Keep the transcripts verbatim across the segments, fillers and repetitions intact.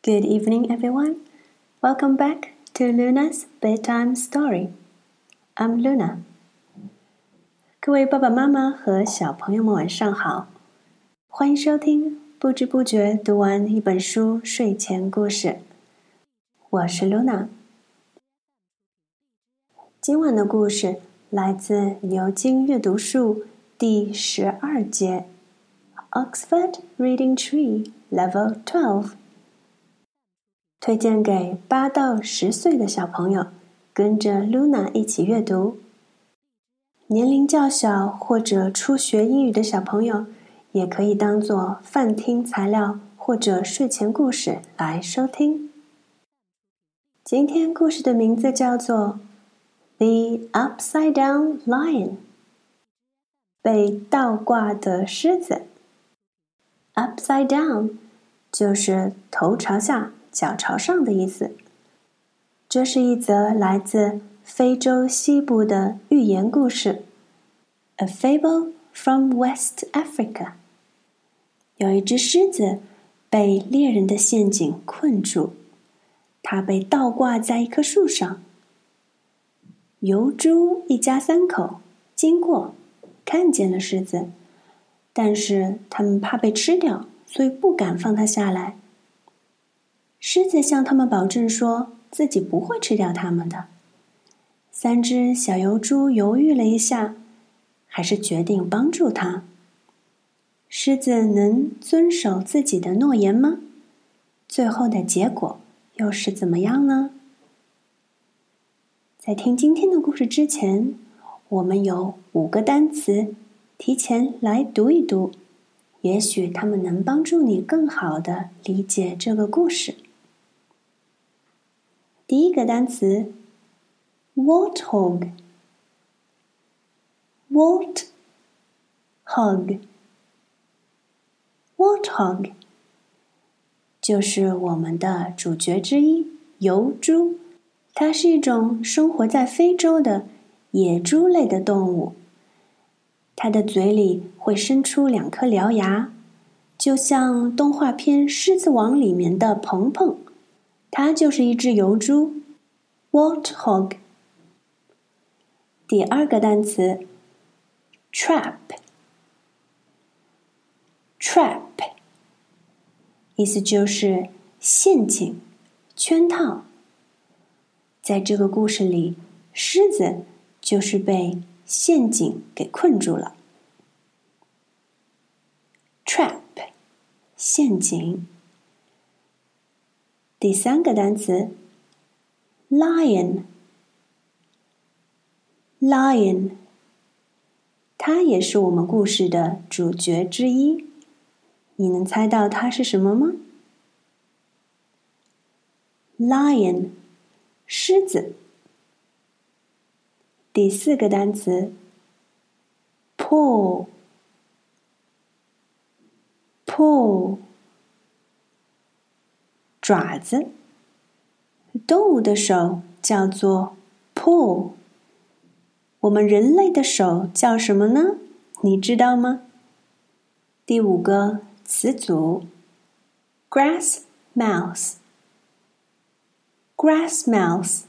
Good evening, everyone. Welcome back to Luna's Bedtime Story. I'm Luna. 各位爸爸妈妈和小朋友们晚上好，欢迎收听不知不觉读完一本书睡前故事。我是 Luna。今晚的故事来自牛津阅读树第十二节 Oxford Reading Tree Level twelve， 推荐给八到十岁的小朋友，跟着 Luna 一起阅读。年龄较小或者初学英语的小朋友，也可以当作饭听材料或者睡前故事来收听。今天故事的名字叫做 The Upside Down Lion， 被倒挂的狮子。Upside down 就是头朝下脚朝上的意思。这是一则来自非洲西部的寓言故事 A fable from West Africa。 有一只狮子被猎人的陷阱困住，它被倒挂在一棵树上。疣猪一家三口经过，看见了狮子，但是他们怕被吃掉，所以不敢放它下来。狮子向他们保证说自己不会吃掉他们的。三只小疣猪犹豫了一下，还是决定帮助他。狮子能遵守自己的诺言吗？最后的结果又是怎么样呢？在听今天的故事之前，我们有五个单词提前来读一读，也许它们能帮助你更好地理解这个故事。第一个单词 Warthog Warthog Warthog 就是我们的主角之一疣猪，它是一种生活在非洲的野猪类的动物。它的嘴里会伸出两颗獠牙，就像动画片《狮子王》里面的鹏鹏，它就是一只疣猪 Warthog。 第二个单词 Trap Trap 意思就是陷阱、圈套。在这个故事里，狮子就是被陷阱给困住了。 Trap 陷阱。第三个单词 Lion Lion 它也是我们故事的主角之一，你能猜到它是什么吗？ Lion 狮子。第四个单词 Paw Paw 爪子。动物的手叫做 paw， 我们人类的手叫什么呢？你知道吗？第五个词组 Grass Mouse Grass Mouse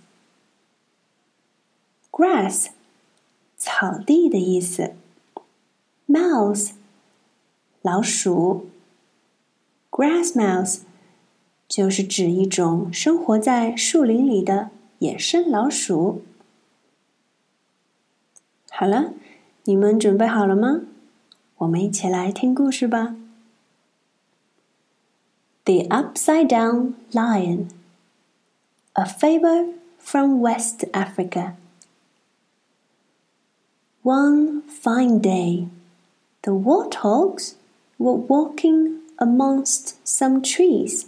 Grass 草地的意思， Mouse 老鼠。 Grass Mouse 就是指一种生活在树林里的野生老鼠。好了，你们准备好了吗？我们一起来听故事吧。 The Upside Down Lion A fable from West Africa. One fine day, the warthogs were walking amongst some trees.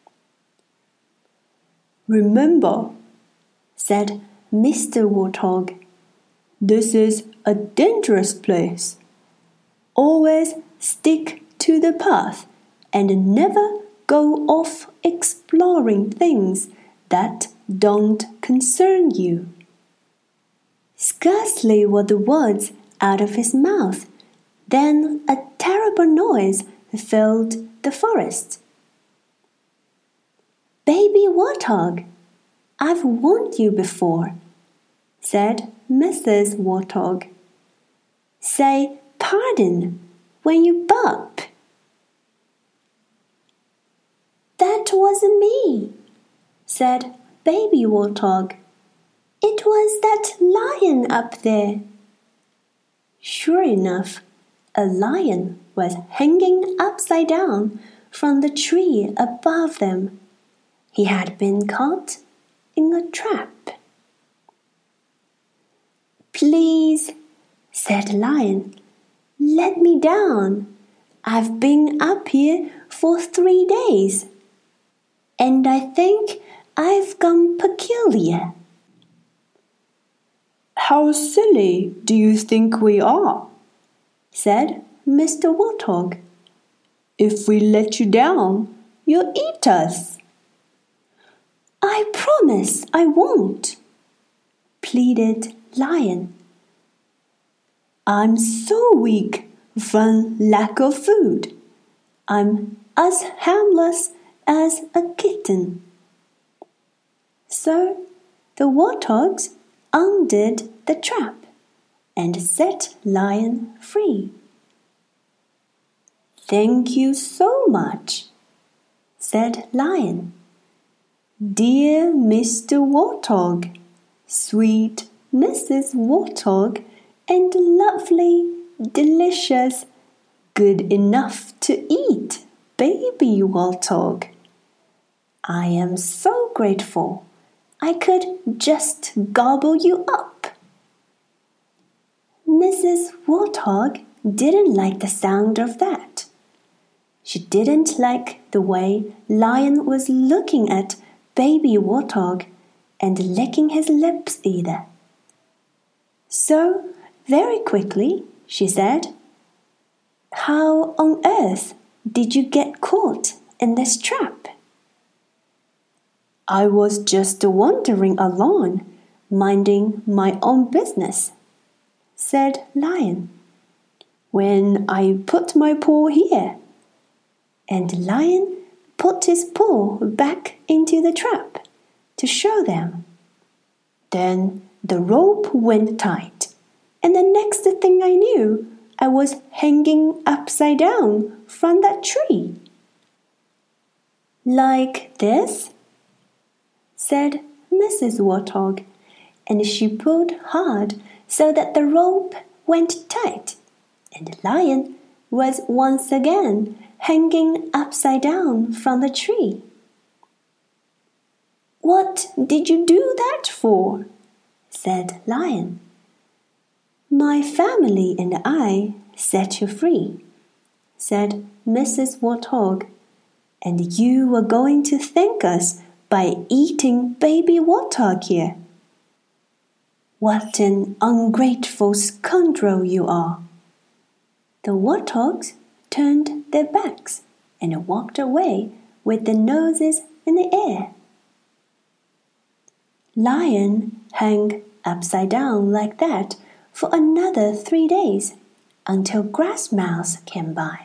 "Remember," said Mister Warthog, "this is a dangerous place. Always stick to the path and never go off exploring things that don't concern you." Scarcely were the words out of his mouth, then a terrible noise filled the forest. "Baby Warthog, I've warned you before," said Missus Warthog. "Say pardon when you burp." "That wasn't me," said Baby Warthog. "It was that lion up there." Sure enough, a lion was hanging upside down from the tree above them. He had been caught in a trap. "Please," said the lion, "let me down. I've been up here for three days, and I think I've gone peculiar." "How silly do you think we are?" said Mister Warthog. "If we let you down, you'll eat us." "I promise I won't," pleaded Lion. "I'm so weak from lack of food. I'm as harmless as a kitten." So the Warthogs undid the trap and set Lion free. "Thank you so much," said Lion. "Dear Mister Warthog, sweet Missus Warthog, and lovely, delicious, good enough to eat Baby Warthog. I am so grateful I could just gobble you up." Missus Warthog didn't like the sound of that. She didn't like the way Lion was looking at Baby Warthog and licking his lips either. So, very quickly, she said, "How on earth did you get caught in this trap?" "I was just wandering along, minding my own business," said Lion, "when I put my paw here." And Lion put his paw back into the trap to show them. Then the rope went tight, and the next thing I knew, I was hanging upside down from that tree. "Like this?" said Missus Warthog, and she pulled hard so that the rope went tight, and Lion was once again hanging upside down from the tree. "What did you do that for?" said Lion. "My family and I set you free," said Missus Warthog, "and you were going to thank us by eating Baby Warthog here. What an ungrateful scoundrel you are." The Warthogs turned their backs and walked away with their noses in the air. Lion hung upside down like that for another three days until Grass Mouse came by.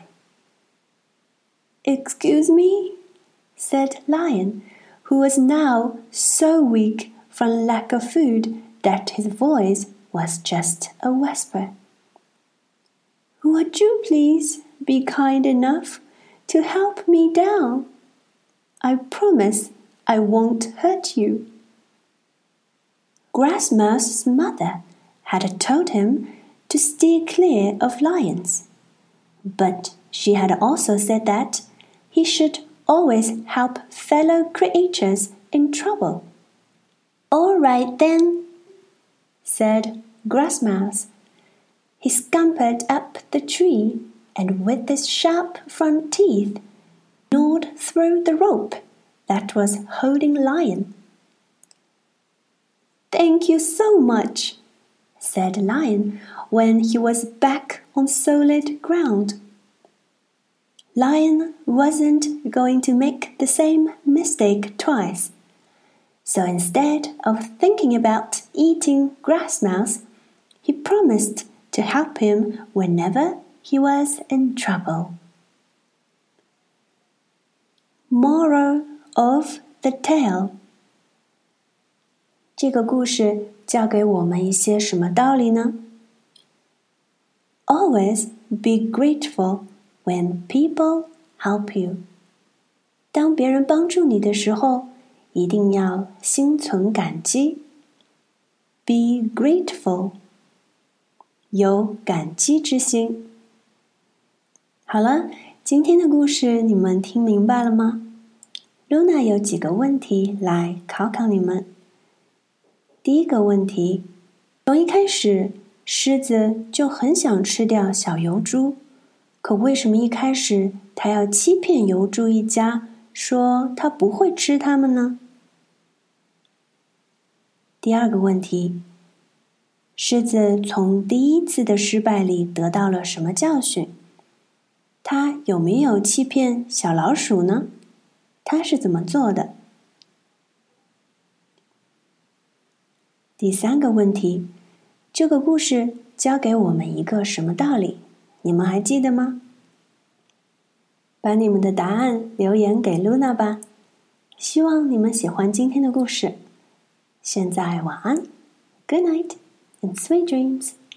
"Excuse me," said Lion, who was now so weak from lack of food that his voice was just a whisper. "Would you please be kind enough to help me down? I promise I won't hurt you." Grass Mouse's mother had told him to steer clear of lions, but she had also said that he should always help fellow creatures in trouble. "All right then," said Grass Mouse. He scampered up the tree and with his sharp front teeth gnawed through the rope that was holding Lion. "Thank you so much," said Lion when he was back on solid ground. Lion wasn't going to make the same mistake twice. So instead of thinking about eating Grass Mouse, he promised to help him whenever he was in trouble. Moral of the tail。这个故事教给我们一些什么道理呢？ Always be grateful when people help you。当别人帮助你的时候，一定要心存感激。Be grateful， 有感激之心。好了，今天的故事你们听明白了吗？ Luna 有几个问题来考考你们。第一个问题，从一开始，狮子就很想吃掉小油猪，可为什么一开始它要欺骗油猪一家，说它不会吃它们呢？第二个问题，狮子从第一次的失败里得到了什么教训？它有没有欺骗小老鼠呢？它是怎么做的？第三个问题，这个故事教给我们一个什么道理？你们还记得吗？把你们的答案留言给 Luna 吧。希望你们喜欢今天的故事。现在晚安 ，Good night and sweet dreams。